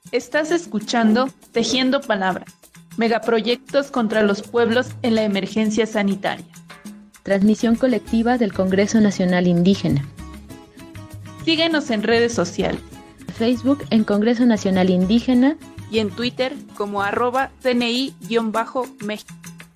Estás escuchando Tejiendo Palabras, megaproyectos contra los pueblos en la emergencia sanitaria. Transmisión colectiva del Congreso Nacional Indígena. Síguenos en redes sociales. Facebook en Congreso Nacional Indígena y en Twitter como @CNI_México.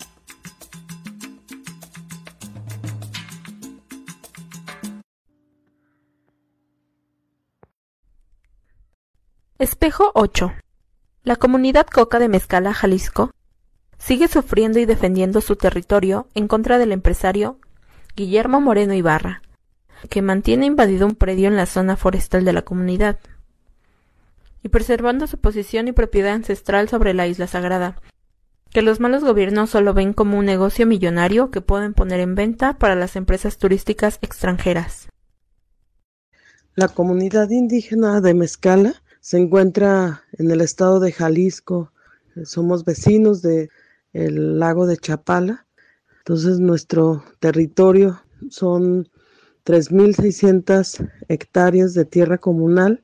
Espejo 8. La comunidad Coca de Mezcala, Jalisco, sigue sufriendo y defendiendo su territorio en contra del empresario Guillermo Moreno Ibarra, que mantiene invadido un predio en la zona forestal de la comunidad, y preservando su posición y propiedad ancestral sobre la isla sagrada, que los malos gobiernos solo ven como un negocio millonario que pueden poner en venta para las empresas turísticas extranjeras. La comunidad indígena de Mezcala se encuentra en el estado de Jalisco. Somos vecinos del lago de Chapala. Entonces nuestro territorio son 3,600 hectáreas de tierra comunal,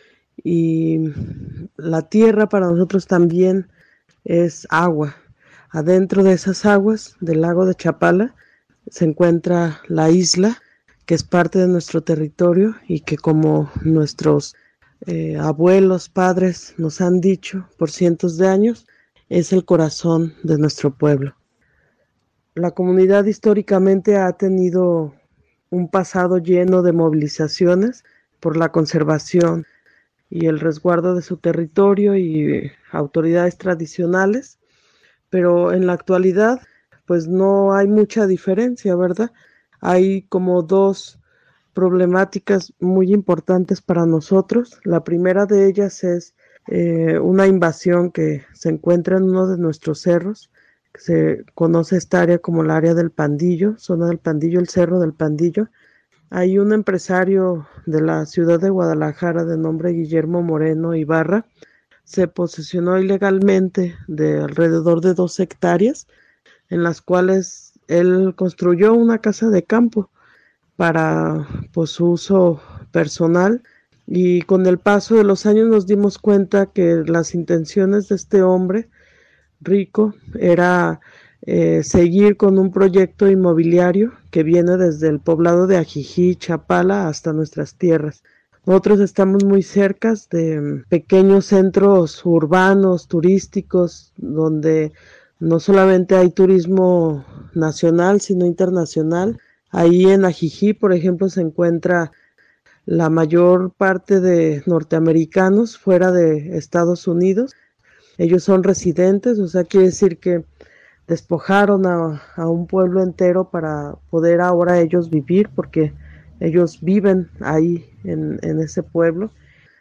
y la tierra para nosotros también es agua. Adentro de esas aguas del lago de Chapala se encuentra la isla, que es parte de nuestro territorio y que, como nuestros abuelos, padres nos han dicho por cientos de años, es el corazón de nuestro pueblo. La comunidad históricamente ha tenido un pasado lleno de movilizaciones por la conservación y el resguardo de su territorio y autoridades tradicionales, pero en la actualidad pues no hay mucha diferencia, ¿verdad? Hay como dos problemáticas muy importantes para nosotros. La primera de ellas es una invasión que se encuentra en uno de nuestros cerros, que se conoce esta área como el área del Pandillo, zona del Pandillo, el cerro del Pandillo. Hay un empresario de la ciudad de Guadalajara de nombre Guillermo Moreno Ibarra. Se posesionó ilegalmente de alrededor de 2 hectáreas, en las cuales él construyó una casa de campo para su uso personal, y con el paso de los años nos dimos cuenta que las intenciones de este hombre rico era seguir con un proyecto inmobiliario que viene desde el poblado de Ajijí, Chapala, hasta nuestras tierras. Nosotros estamos muy cerca de pequeños centros urbanos, turísticos, donde no solamente hay turismo nacional, sino internacional. Ahí en Ajijí, por ejemplo, se encuentra la mayor parte de norteamericanos fuera de Estados Unidos. Ellos son residentes, o sea, quiere decir que despojaron a un pueblo entero para poder ahora ellos vivir, porque ellos viven ahí en ese pueblo.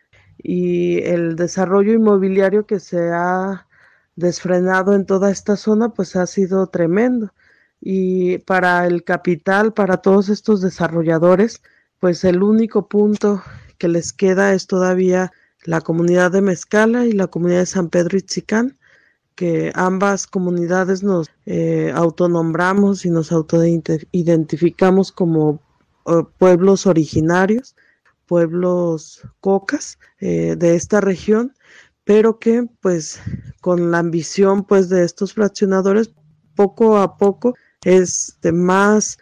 Y el desarrollo inmobiliario que se ha desfrenado en toda esta zona, pues ha sido tremendo. Y para el capital, para todos estos desarrolladores, pues el único punto que les queda es todavía la comunidad de Mezcala y la comunidad de San Pedro Itzicán, que ambas comunidades nos autonombramos y nos autoidentificamos como pueblos originarios, pueblos cocas de esta región, pero que pues con la ambición pues de estos fraccionadores, poco a poco es de más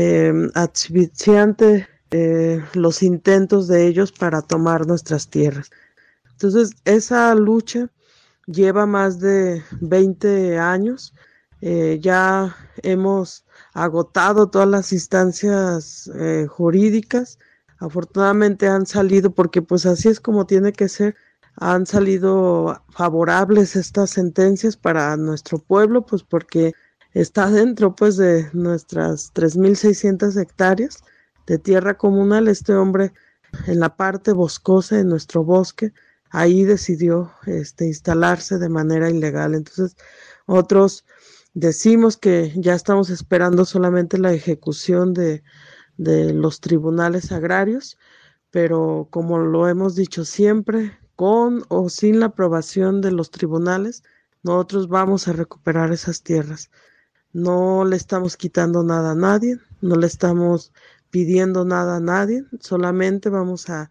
asfixiante los intentos de ellos para tomar nuestras tierras. Entonces esa lucha lleva más de 20 años. Ya hemos agotado todas las instancias jurídicas. Afortunadamente han salido, porque pues así es como tiene que ser, han salido favorables estas sentencias para nuestro pueblo, pues porque está dentro pues de nuestras 3,600 hectáreas de tierra comunal. Este hombre, en la parte boscosa de nuestro bosque, ahí decidió instalarse de manera ilegal. Entonces, otros decimos que ya estamos esperando solamente la ejecución de los tribunales agrarios, pero como lo hemos dicho siempre, con o sin la aprobación de los tribunales, nosotros vamos a recuperar esas tierras. No le estamos quitando nada a nadie, no le estamos pidiendo nada a nadie, solamente vamos a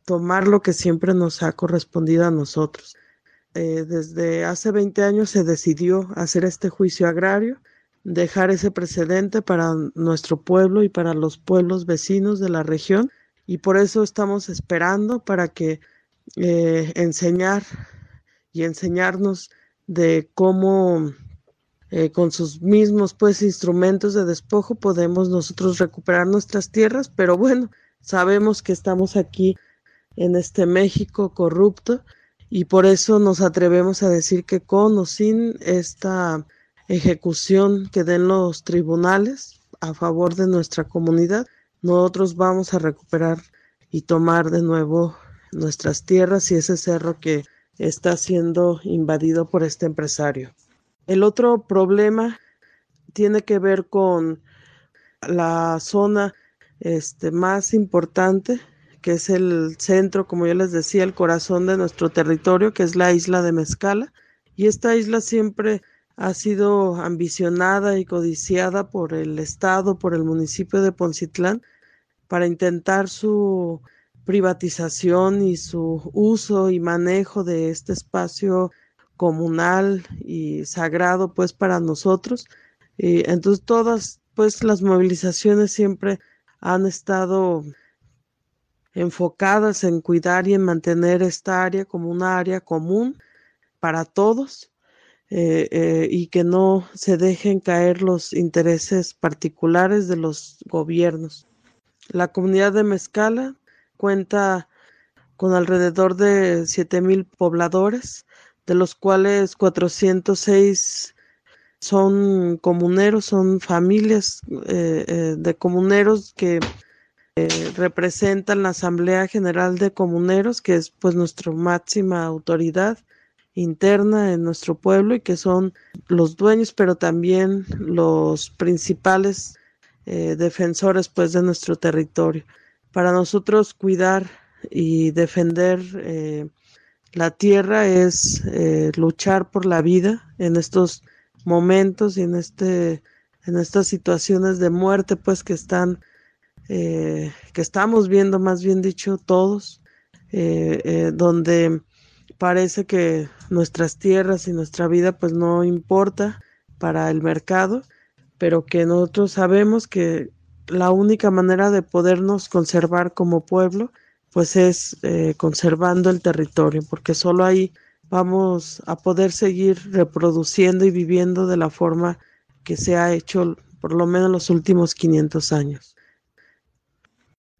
tomar lo que siempre nos ha correspondido a nosotros. Desde hace 20 años se decidió hacer este juicio agrario, dejar ese precedente para nuestro pueblo y para los pueblos vecinos de la región, y por eso estamos esperando para que enseñar y enseñarnos de cómo con sus mismos pues instrumentos de despojo podemos nosotros recuperar nuestras tierras, pero bueno, sabemos que estamos aquí en este México corrupto y por eso nos atrevemos a decir que con o sin esta ejecución que den los tribunales a favor de nuestra comunidad, nosotros vamos a recuperar y tomar de nuevo nuestras tierras y ese cerro que está siendo invadido por este empresario. El otro problema tiene que ver con la zona más importante, que es el centro, como yo les decía, el corazón de nuestro territorio, que es la isla de Mezcala. Y esta isla siempre ha sido ambicionada y codiciada por el Estado, por el municipio de Poncitlán, para intentar su privatización y su uso y manejo de este espacio comunal y sagrado pues para nosotros. Y entonces todas pues las movilizaciones siempre han estado enfocadas en cuidar y en mantener esta área como una área común para todos y que no se dejen caer los intereses particulares de los gobiernos. La comunidad de Mezcala cuenta con alrededor de 7,000 pobladores, de los cuales 406 son comuneros, son familias de comuneros que representan la Asamblea General de Comuneros, que es pues nuestra máxima autoridad interna en nuestro pueblo y que son los dueños, pero también los principales defensores pues de nuestro territorio. Para nosotros cuidar y defender la tierra es luchar por la vida en estos momentos y en estas situaciones de muerte pues que estamos viendo, más bien dicho, todos, donde parece que nuestras tierras y nuestra vida pues no importa para el mercado, pero que nosotros sabemos que la única manera de podernos conservar como pueblo pues es conservando el territorio, porque solo ahí vamos a poder seguir reproduciendo y viviendo de la forma que se ha hecho por lo menos los últimos 500 años.